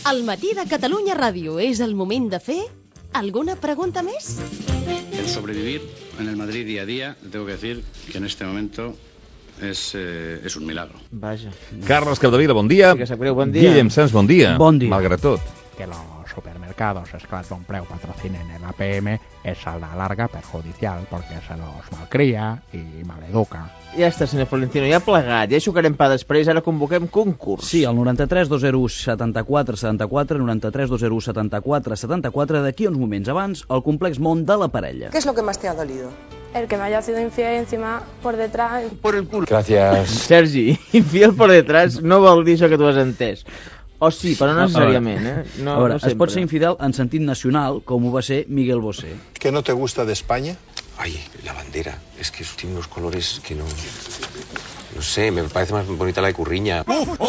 Al matí de Catalunya Ràdio és el moment de fer alguna pregunta més? El sobrevivir en el Madrid día a día, tengo que decir que en este momento es un milagro. Vaja. Carles Capdevila, bon dia. Sí que sap greu, bon dia. Guillem Sans, bon dia. Bon dia. Malgrat tot. Que los supermercados esclat bon preu patrocinen el APM es a la larga perjudicial porque se los malcria y maleduca. Ja està, senyor Florentino, ja ha plegat, ja xucarem pa després, ara convoquem concurs. Sí, el 93 201 74 74, 93 201 74 74, d'aquí uns moments abans, el complex món de la parella. ¿Qué es lo que más te ha dolido? El que me haya sido infiel encima por detrás. Por el culo. Gràcies. Sergi, infiel por detrás no vol dir això que tu has entès. O sí, però no necessàriament, eh? No, A veure, no es pot sempre. ser infidel en sentit nacional, com ho va ser Miguel Bosé. ¿Qué no te gusta de España? Ay, la bandera. Es que tiene unos colores que no... No sé, me parece más bonita la de Curriña.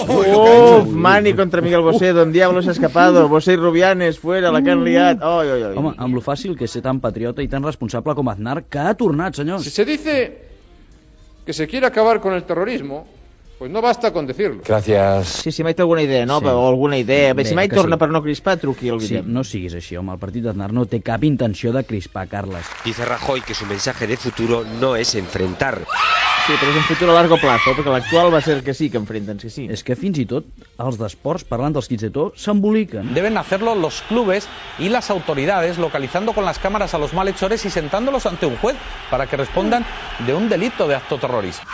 Mani contra Miguel Bosé, Don Diablo s'ha escapado, Bosé i Rubianes, fuera, la que han liat. Oi, oi, oi. Home, amb lo fàcil que és ser tan patriota i tan responsable com Aznar, que ha tornat, senyors. Si se dice que se quiere acabar con el terrorismo, pues no basta con decirlo. Gràcies. Sí, mai té alguna idea nova o alguna idea. Bé, si mai que torna sí. per no crispar, truqui al Sí, Guillem. no siguis així, home. El partit d'Aznar no té cap intenció de crispar, Carles. Dice Rajoy que su mensaje de futuro no es enfrentar. Sí, però és un futur a largo plazo, perquè l'actual va ser que sí, que enfrenten, que sí. És que fins i tot els d'esports, parlant dels kits de to, s'emboliquen. Deben hacerlo los clubes y las autoridades, localizando con las cámaras a los malhechores y sentándolos ante un juez para que respondan de un delito de acto terrorista.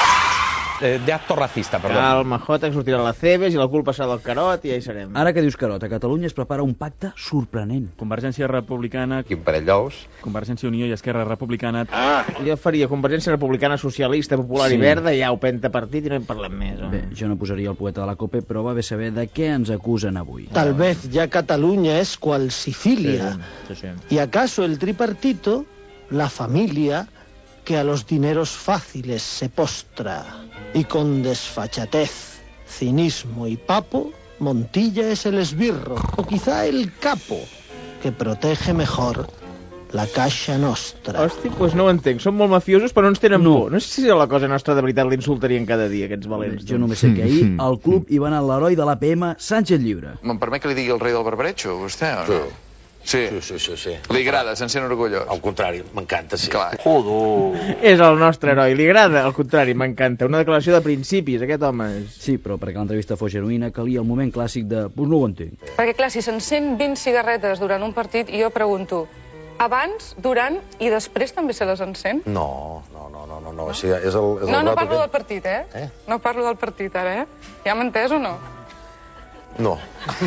De acto racista, perdó. Calma, Jota, que sortirà la Cebes i la culpa serà del Carot i ja hi serem. Ara que dius Carot, a Catalunya es prepara un pacte sorprenent. Convergència Republicana, Quin parell d'ous. Convergència Unió i Esquerra Republicana. Jo faria Convergència Republicana, Socialista, Popular i Verda, ja ho pentapartit i no en parlem més. Bé, jo no posaria el poeta de la COPE, però va bé saber de què ens acusen avui. Tal vez ya Cataluña es cual Sicilia. Sí. ¿Y acaso el tripartito, la familia, que a los dineros fáciles se postra y con desfachatez, cinismo y papo, Montilla es el esbirro, o quizá el capo, que protege mejor la caixa nostra? Hosti, doncs no ho entenc. Són molt mafiosos, però no ens tenen por. No sé si a la cosa nostra de veritat l'insultarien cada dia, aquests valents. Jo només sé que ahir al club hi va anar l'heroi de l'APM, Sánchez Llibre. Me'n permet que li digui el rei del barbereig, vostè, o no? Sí. Sí. Li agrada, se'n sent orgullós. Al contrari, m'encanta, sí. Clar. És el nostre heroi, li agrada, al contrari, m'encanta. Una declaració de principis, aquest home. Sí, però perquè l'entrevista fos genuïna calia el moment clàssic de pues no ho entenc. Perquè clar, si s'encén 20 cigarretes durant un partit, i jo pregunto, abans, durant i després també se les encén? No. O sigui, és el No rato parlo que... del partit, No parlo del partit, ara, Ja m'ha entès o no? No.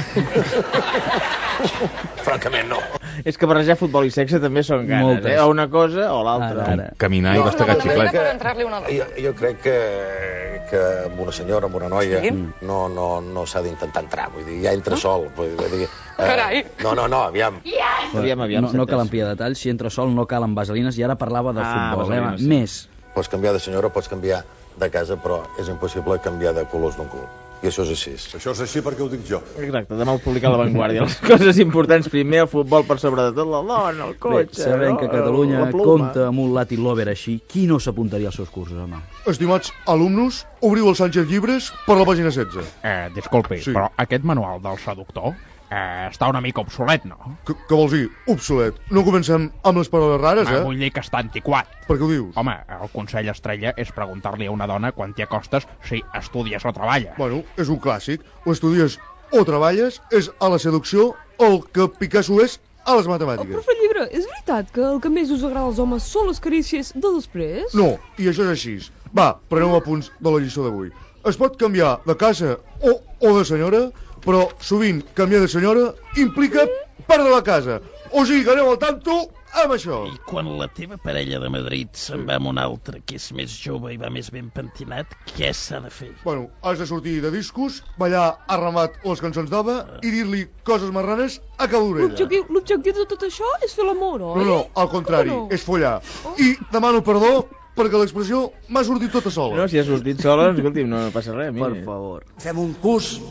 Francament, no. És que barrejar futbol i sexe també són ganes, Moltes. O una cosa o l'altra. Ara. Caminar i mastegar xiclet. Per entrar-li una dona. Jo crec que amb una senyora, amb una noia, no s'ha d'intentar entrar. Vull dir, ja entra sol. Vull dir, Carai. No, aviam. Aviam, No cal ampliar detalls, si entra sol no calen vaselines, i ara parlava de futbol. vaselines, sí. Més. Pots canviar de senyora, pots canviar de casa, però és impossible canviar de colors d'un cul. I això és així. Això és així perquè ho dic jo. Exacte, demà ho publica a La Vanguardia. Les coses importants primer, el futbol per sobre de tot, la dona, el Bé, cotxe... sabent que Catalunya la pluma. compta amb un Latin Lover així, qui no s'apuntaria als seus cursos, home? Estimats alumnos, obriu el Sánchez Llibres per la pàgina 16. Disculpi, Sí. però aquest manual del seductor està una mica obsolet, no? Què vols dir? Obsolet. No comencem amb les paraules rares, Vull dir que està antiquat. Per què ho dius? Home, el consell estrella és preguntar-li a una dona quan t'hi acostes si estudies o treballes. Bueno, és un clàssic. O estudies o treballes, és a la seducció el que Picasso és a les matemàtiques. Profe Llibre, és veritat que el que més us agrada als homes són les carícies de després? No, i això és així. Va, preneu apunts de la lliçó d'avui. Es pot canviar de casa o de senyora, però sovint canviar de senyora implica perdre la casa. O sigui que aneu al tanto amb això. I quan la teva parella de Madrid se'n va amb un altre que és més jove i va més ben pentinat, què s'ha de fer? Bueno, has de sortir de discos, ballar a ramat les cançons d'Ava i dir-li coses marranes a cada orella. L'objectiu de tot això és fer l'amor, oi? No, al contrari, és follar. I demano perdó perquè l'expressió m'ha sortit tota sola. No, si ha sortit sola, escolti'm, no passa res. Per favor. Fem un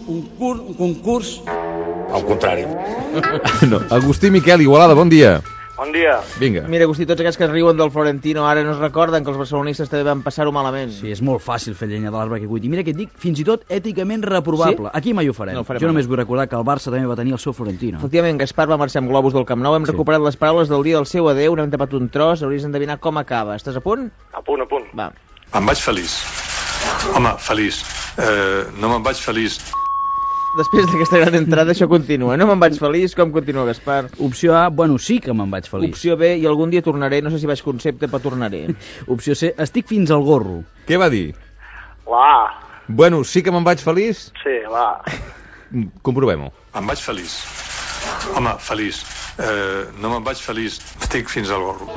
concurs. Al contrari. No. Agustí Miquel, Igualada, bon dia. Bon dia. Vinga. Mira, Agustí, tots aquests que es riuen del Florentino ara no es recorden que els barcelonistes també van passar-ho malament. Sí, és molt fàcil fer llenya de l'arbre que cuit. I mira que et dic, fins i tot èticament reprovable. Sí? Aquí mai ho farem. No ho farem Jo només vull recordar que el Barça també va tenir el seu Florentino. Efectivament, Gaspar va marxar amb globus del Camp Nou, hem recuperat les paraules del dia del seu adeu, n'hem tapat un tros, hauries d'endevinar com acaba. Estàs a punt? A punt, a punt. Va. Em vaig feliç. Home, feliç. No me'n vaig feliç. Després d'aquesta gran entrada, això continua. No me'n vaig feliç, com continua, Gaspar? Opció A, bueno, sí que me'n vaig feliç. Opció B, i algun dia tornaré, no sé si vaig concepte, però tornaré. Opció C, estic fins al gorro. Què va dir? La A. Bueno, sí que me'n vaig feliç? Sí, la A. Comprovem-ho. Em vaig feliç. Home, feliç. No me'n vaig feliç. Estic fins al gorro.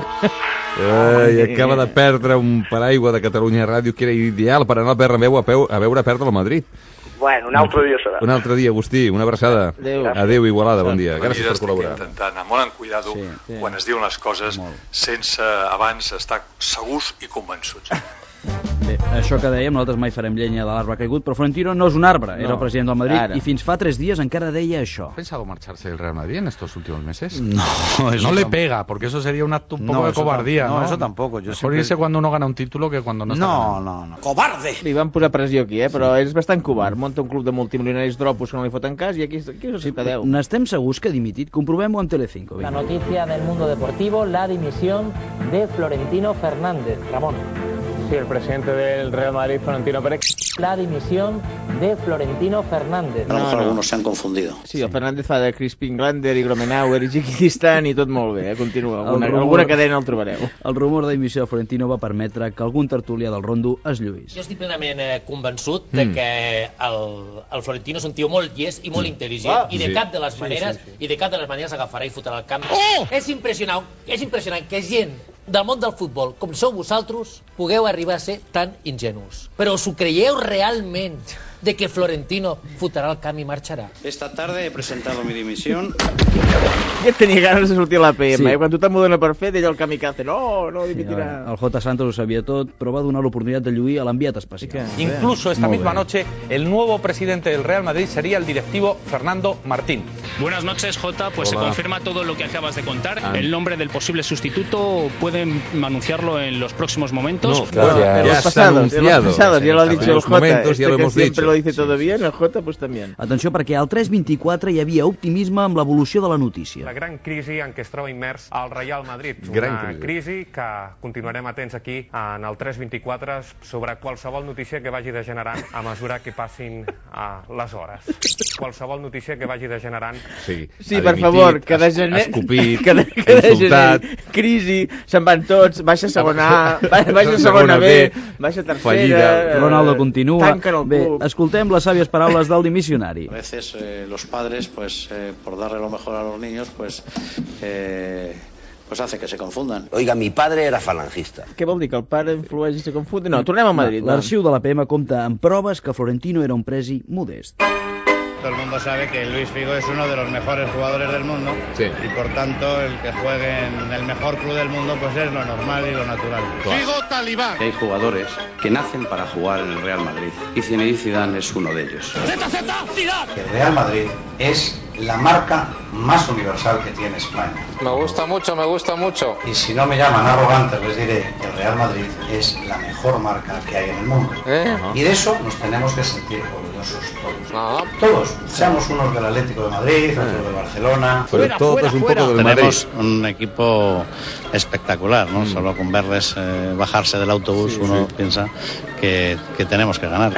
I acaba de perdre un paraigua de Catalunya Ràdio que era ideal per anar al Bernabéu a veure perdre el Madrid. Bueno, un altre dia serà. Un altre dia, Agustí, una abraçada. Adéu, Igualada, bon dia. Gràcies per col·laborar. Intentar anar molt en cuidado quan es diuen les coses sense abans estar segurs i convençuts. Bé, això que dèiem, nosaltres mai farem llenya de l'arbre caigut, però Florentino no és un arbre, era el president del Madrid, i fins fa 3 dies encara deia això. ¿Ha pensado marcharse del Real Madrid en estos últimos meses? No, eso no le pega, porque eso sería un acto un poco de cobardía, ¿no? No, eso tampoco. Mejor irse cuando uno gana un título que cuando no está ganando. No. ¡Cobarde! Li van posar pressió aquí, però és bastant covard. Monta un club de multimilionaris dropos que no li foten cas i aquí us ciutadeu. N'estem segurs que ha dimitit? Comprovem-ho amb Telecinco. La noticia del mundo deportivo, la dimisión de Florentino Fernández. Ramón. Sí, el presidente del Real Madrid, Florentino Pérez. La dimisión de Florentino Fernández. A lo mejor algunos se han confundido. Sí, el Fernández fa de Crispin Glander i Gromenauer i Chiquistan i tot molt bé, continua. Alguna cadena el trobareu. El rumor de dimissió de Florentino va permetre que algun tertulià del Rondo es lluís. Jo estic plenament convençut de que el Florentino és un tio molt llest i molt intel·ligent i de cap de les maneres agafarà i fotrà al camp. És impressionant que gent del món del futbol, com sou vosaltres, pugueu arribar a ser tan ingenus. Però us ho creieu realment de que Florentino fotrà al camp i marxarà? Esta tarde he presentado mi dimisión. Ja tenia ganes de sortir a l'APM, Quan tothom m'ho dona per fet, ell el kamikaze, no dimitirà. El J. Santos ho sabia tot, però va donar l'oportunitat de lluir a l'enviat especial. Incluso esta misma noche, el nuevo presidente del Real Madrid sería el directivo Fernando Martín. Buenas noches, Jota. Pues se confirma todo lo que acabas de contar. El nombre del posible sustituto pueden anunciarlo en los próximos momentos. No, claro, ya está anunciado. Ya lo ha dicho el Jota. Ya lo hemos dicho. Siempre lo dice todo bien, el Jota pues también. Atenció, perquè al 324 hi havia optimisme amb l'evolució de la notícia. La gran crisi en què es troba immers el Real Madrid. Una crisi que continuarem atents aquí en el 324 sobre qualsevol notícia que vagi degenerant a mesura que passin les hores. Qualsevol notícia que vagi degenerant. Sí, per favor, que escopit, insultat, crisi, se'n van tots, baixa segona A, baixa segona B, baixa tercera, Ronaldo continua. Bé, escoltem les sàvies paraules del dimissionari. A veces los padres, pues por darle lo mejor a los niños, pues hace que se confundan. Oiga, mi padre era falangista. Què vol dir, que el pare influeix i se confunde? No, tornem a Madrid. L'arxiu de la PM compta amb proves que Florentino era un presi modest. Todo el mundo sabe que Luis Figo es uno de los mejores jugadores del mundo y por tanto el que juegue en el mejor club del mundo pues es lo normal y lo natural. Figo talibán. Hay jugadores que nacen para jugar en el Real Madrid y Zinedine Zidane es uno de ellos. El Real Madrid es la marca más universal que tiene España. Me gusta mucho. Y si no me llaman arrogante, les diré que el Real Madrid es la mejor marca que hay en el mundo. Y de eso nos tenemos que sentir orgullosos todos. Todos. Seamos unos del Atlético de Madrid, otros de Barcelona. Pero todos un poco del Madrid. Tenemos un equipo espectacular, ¿no? Solo con verles bajarse del autobús uno piensa que tenemos que ganar.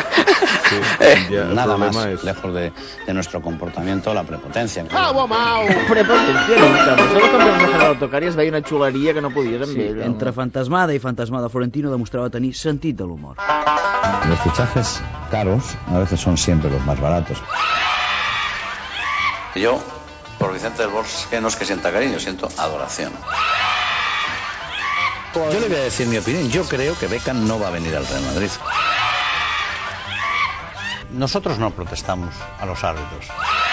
Nada más lejos de nuestro comportamiento, la prepotencia. Prepotencia nunca, però solo quan vam bajar a l'autocar i es veia una xuleria que no podies amb ell. Entre fantasmada i fantasmada, Florentino demostrava tenir sentit de l'humor. Los fichajes caros a veces son siempre los más baratos. Yo, por Vicente del Bosque, no es que sienta cariño, siento adoración. Yo le voy a decir mi opinión. Yo creo que Beckham no va a venir al Real Madrid. Nosotros no protestamos a los árbitros.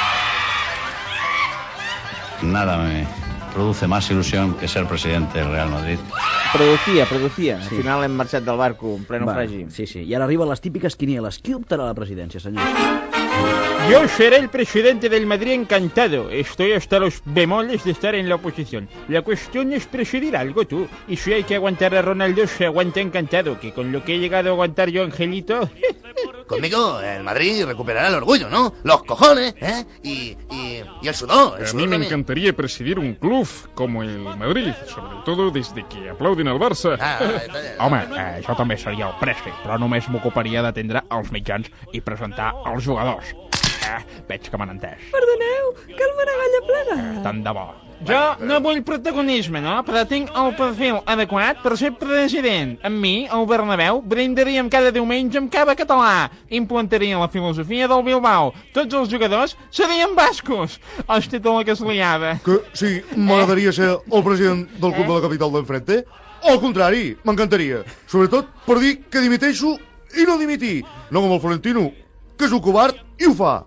Nada me produce más ilusión que ser presidente del Real Madrid. Producía. Al final hem marxat del barco en pleno fragi. Sí. I ara arriben les típiques quinieles. Qui optarà a la presidència, senyors? Yo seré el presidente del Madrid encantado. Estoy hasta los bemoles de estar en la oposición. La cuestión es presidir algo, tú. Y si hay que aguantar a Ronaldo, se aguanta encantado. Que con lo que he llegado a aguantar yo, Angelito... Conmigo, el Madrid recuperará el orgullo, ¿no? Los cojones, ¿eh? Y el sudor. A mí me encantaría presidir un club como el Madrid, sobre todo desde que aplauden al Barça. Home, jo també seria el presi, però només m'ocuparia d'atendre els mitjans i presentar els jugadors. Veig que m'han entès. Perdoneu, que el Maragall ha plena. Tant de bo. Jo no vull protagonisme, no? Però tinc el perfil adequat per ser president. Amb mi, al Bernabéu, brindaríem cada diumenge amb cava català. Implantaria la filosofia del Bilbao. Tots els jugadors serien bascos. Hosti, tota la que es liava. Que sí, m'agradaria ser el president del club de la capital d'enfrente? O al contrari, m'encantaria. Sobretot per dir que dimiteixo i no dimitir. No com el Florentino, que és un covard i ho fa.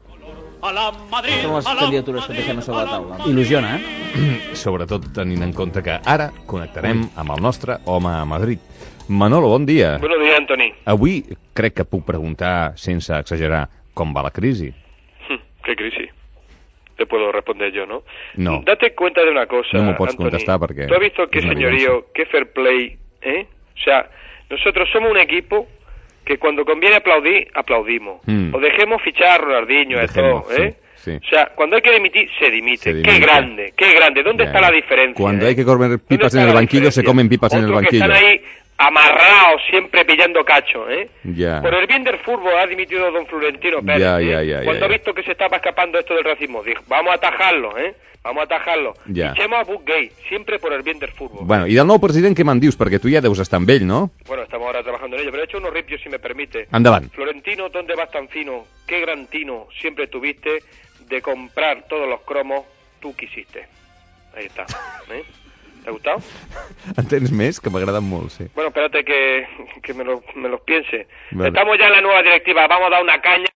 Són les candidatures que deixem a sobre la taula. Il·lusiona, Sobretot tenint en compte que ara connectarem amb el nostre home a Madrid. Manolo, bon dia. Buenos días, Antoni. Avui crec que puc preguntar, sense exagerar, com va la crisi. ¿Qué crisis? Te puedo responder yo, ¿no? No. Date cuenta de una cosa, No m'ho pots Antoni. contestar perquè... ¿Tú has visto qué señorío, qué fair play, eh? O sea, nosotros somos un equipo que cuando conviene aplaudir, aplaudimos. O dejemos fichar a Ronaldinho, Dejemos, esto, ¿eh? Sí. O sea, cuando hay que dimitir, se dimite. Qué grande, qué grande. ¿Dónde está la diferencia? Cuando hay que comer pipas en el banquillo, se comen pipas en el banquillo. Que están ahí amarrados, siempre pillando cacho, ¿eh? Ya. Por el bien del fútbol ha dimitido don Florentino Pérez. Ya. Cuando ha visto que se estaba escapando esto del racismo, dijo, vamos a atajarlo, ¿eh? Vamos a atajarlo. Ja. Fichemos a Bookgate, siempre por el bien del fútbol. Bueno, i del nou president què me'n dius? Perquè tu ja deus estar amb ell, no? Bueno, estamos ahora trabajando en ello, pero he hecho unos ripios, si me permite. Endavant. Florentino, ¿dónde vas tan fino? Qué gran tino siempre tuviste de comprar todos los cromos tú quisiste. Ahí está. ¿Eh? ¿Te ha gustado? En tens més? Que m'agraden molt, sí. Bueno, espérate que me los piense. Vale. Estamos ya en la nueva directiva, vamos a dar una caña.